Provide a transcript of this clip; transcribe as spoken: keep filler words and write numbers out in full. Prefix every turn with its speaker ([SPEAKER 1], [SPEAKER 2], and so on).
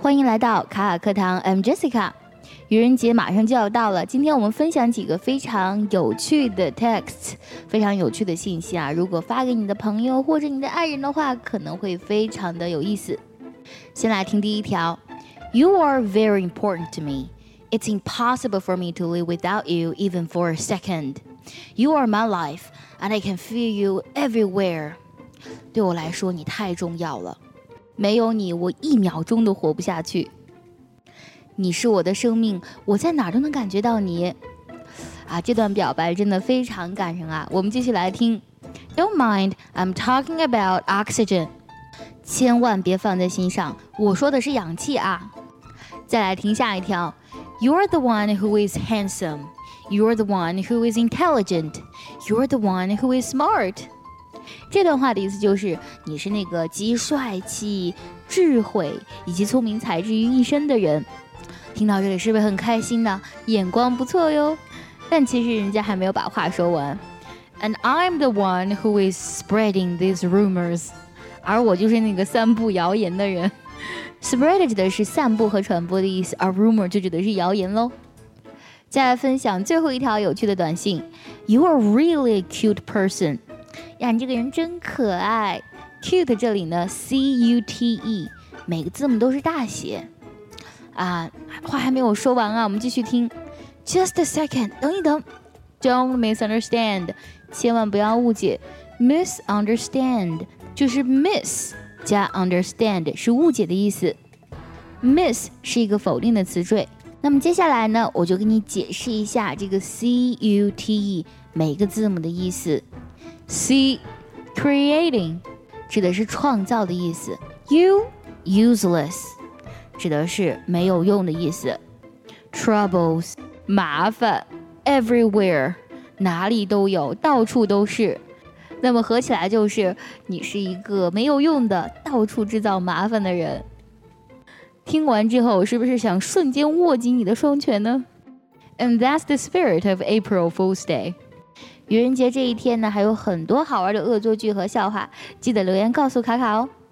[SPEAKER 1] 欢迎来到卡卡课堂 ，I'm Jessica。愚人节马上就要到了，今天我们分享几个非常有趣的 text， 非常有趣的信息啊。如果发给你的朋友或者你的爱人的话，可能会非常的有意思。先来听第一条 ，You are very important to me. It's impossible for me to live without you even for a second. You are my life, and I can feel you everywhere. 对我来说，你太重要了，没有你，我一秒钟都活不下去。你是我的生命，我在哪儿都能感觉到你。啊，这段表白真的非常感人啊！我们继续来听。Don't mind, I'm talking about oxygen. 千万别放在心上，我说的是氧气啊。再来听下一条。You're the one who is handsome. You're the one who is intelligent. You're the one who is smart. 这段话的意思就是你是那个集帅气、智慧以及聪明才智于一身的人。听到这里是不是很开心呢？眼光不错哟。但其实人家还没有把话说完。And I'm the one who is spreading these rumors. 而我就是那个散布谣言的人。Spread 指的是散布和传播的意思，而 rumor 就指的是谣言咯。再来分享最后一条有趣的短信。You are really a cute person. 呀，你这个人真可爱。Cute 这里呢 C U T E 每个字母都是大写。啊，话还没有说完啊，我们继续听。Just a second， 等一等。Don't misunderstand， 千万不要误解。Misunderstand 就是 miss 加 understand 是误解的意思。Miss 是一个否定的词缀。那么接下来呢，我就给你解释一下这个 C U T E 每个字母的意思。C creating 指的是创造的意思。U useless指的是没有用的意思。Troubles 麻烦。Everywhere 哪里都有，到处都是。那么合起来就是你是一个没有用的，到处制造麻烦的人。听完之后是不是想瞬间握紧你的双拳呢？ And that's the spirit of April Fool's Day。 愚人节这一天呢，还有很多好玩的恶作剧和笑话，记得留言告诉卡卡哦。